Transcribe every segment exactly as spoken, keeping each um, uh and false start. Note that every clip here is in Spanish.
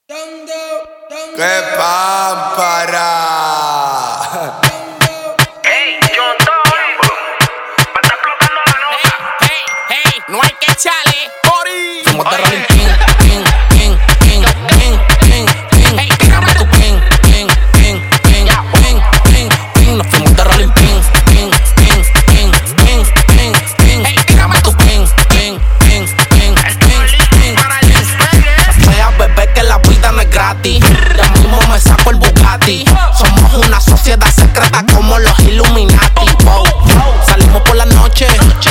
¡Qué pámpara! Hey, John Doe, me está explotando la nota. Hey, hey, hey, no hay que echarle. Ori. Fuimos de Oye. rolling pin, pin, pin, pin, pin, pin, pin. Hey, Tírame tu pin, pin, pin, pin, pin, pin, pin. Nos fuimos de rolling pin, pin, pin, pin, pin, pin, pin. Hey, Tírame tu pin, pin, pin, pin, pin, pin. Para el despegue. Vea, bebé, que la vida no es gratis. Ya mismo me saco el Bugatti. Somos una sociedad secreta como los Illuminati. Wow. Salimos por la noche,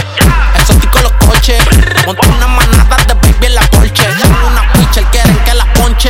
exótico los coches. Monté una manada de baby en la Porsche. Son una pitcher, quieren que la ponche.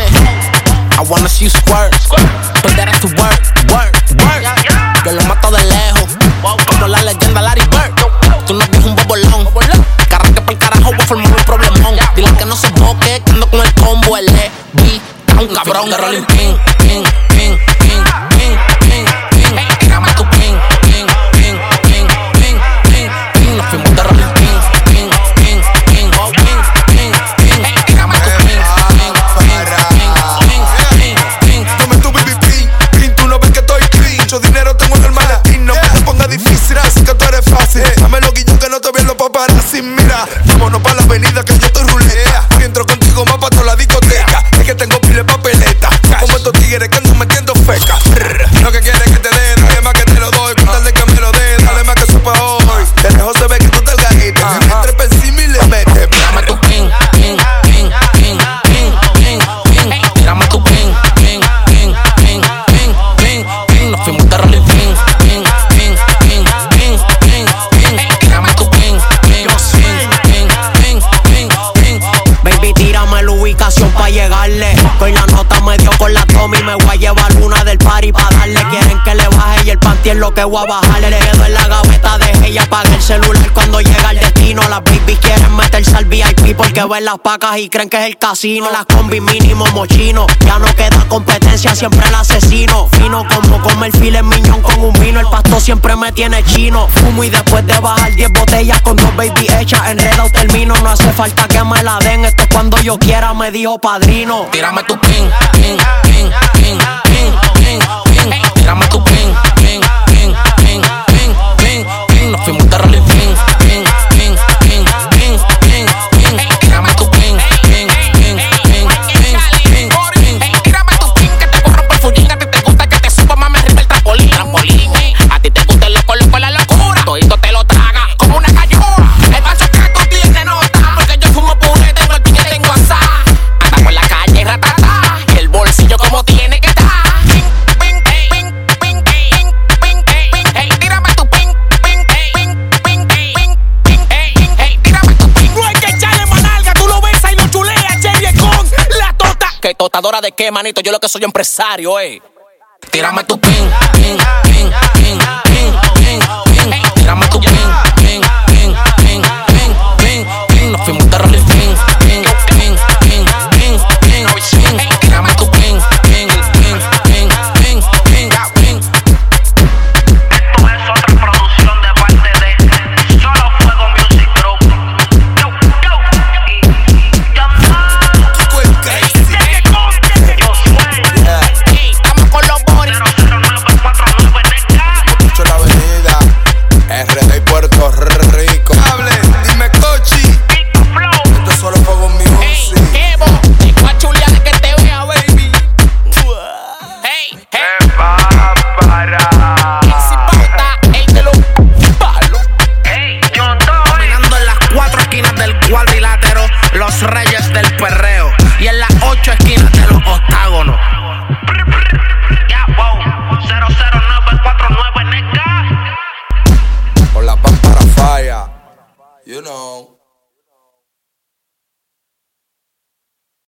I wanna see you squirt, put that ass to work, work, work. Yo lo mato de lejos, como la leyenda Larry Bird. Tú no tienes un bobolón, carranque pa'l carajo, voy a formar un problemón. Dile que no se boque, que ando con el combo, el E B, un cabrón de rolling pin, pin, pin, pin, pin, pin, pin. Tírame tu pin, pin, pin, pin, pin, pin, pin. Nos fuimos de rolling pin, pin, pin, pin, pin, pin, pin. Tírame tu pin, pin, pin, pin, pin, pin. Dame tu baby pin, pin, tú no ves que estoy clean. Mucho dinero tengo en el maletín, no me se ponga difícil, así que tú eres fácil. Dame lo guillo que no te ven los paparazzi. Mira, vámonos pa' la avenida que yo estoy ruleta. Y entro contigo más pa' toda la discoteca. Es que tengo pile de papeleta, como estos tigres que andan metiendo feca. Lo que quieres que te dé, dale más que te lo doy. Con tal de que me lo dé, dale más que eso pa' hoy. De lejos se ve que tú te el garete. Me trepa encima y le mete. Tírame tu pin, pin, pin, pin, pin, pin, pin. Tírame tu pin, pin, pin, pin, pin, pin, pin. Nos fuimos de rolling pin, pin, pin, pin, pin, pin, pin. Tírame tu pin, pin, pin, pin, pin, pin. Baby, tírame la ubicación pa' llegarle. Con la nota me dio con la Tommy. Me voy a llevar una del party pa' darle. Quieren que le baje y el panty es lo que voy a bajarle. Le quedo en la gaveta de ella, apaga el celular cuando llega al destino. Las babies quieren meterse al V I P porque ven las pacas y creen que es el casino. Las combi mínimo mochino, ya no queda competencia, siempre el asesino. Fino como comer filet miñón con un vino. El pasto siempre me tiene chino. Fumo y después de bajar diez botellas con dos baby hechas, enredado termino. No hace falta que me la den, esto es cuando yo quiera, me dijo padrino. Tírame tu pin, pin, pin, pin, pin, pin, pin. Tírame tu pin, pin, pin, pin, pin, pin, pin. Nos fuimos de rolling pin, pin, pin, pin, pin, pin, pin. Tírame tu pin, pin, pin, pin, pin, pin, pin. Tírame tu pin que te corro por fullín. A ti te gusta que te suba, mami, arriba el trampolín. Trampolín. A ti te gusta el loco, loco, la locura. Todito te lo traga como una cayura. El macho que contiene nota, porque yo fumo puré, tengo el piñete tengo asá. Andamos en la calle, ratata, y el bolsillo como tiene que estar. Pin, pin, pin, pin, pin, pin, pin. Hey, tírame tu pin, pin, pin, pin, pin, pin. Hey, hey, tírame tu pin. No hay que echarle manalga, tú lo besas y lo chuleas, Cherry con la tota. ¿Qué tostadora de qué, manito? Yo lo que soy empresario, eh. Tírame tu pin, pin, pin, pin, pin, pin, pin. Tírame tu pin, pin, pin, pin, pin, pin, pin. Nos fuimos de rolling pin, pin, pin, pin, pin, pin, pin. Tírame tu pin, pin, pin, pin, pin, pin, pin. Esto es otra producción de parte de Solo Fuego Music Group. Yo, yo, y John Doe. Tú eres crazy. Yo soy Hey, estamos con los boris. cero cero nueve cuatro nueve N K. Mucho la avenida R D Puerto Rico. Hable, dime Cochi. Pico Flow. Esto es Solo Fuego Hey, Music. Kevo, te voy a chulear de que te vea, baby. Hey, hey, ¡Qué pámpara! si pauta, ey, te lo palo. Hey, John Doe. Caminando en las cuatro esquinas del cuadrilátero, los reyes del perreo. Y en las ocho esquinas de los octágonos. Ya, wow. cero cero nueve cuatro nueve N K. Con la pámpara falla. You know.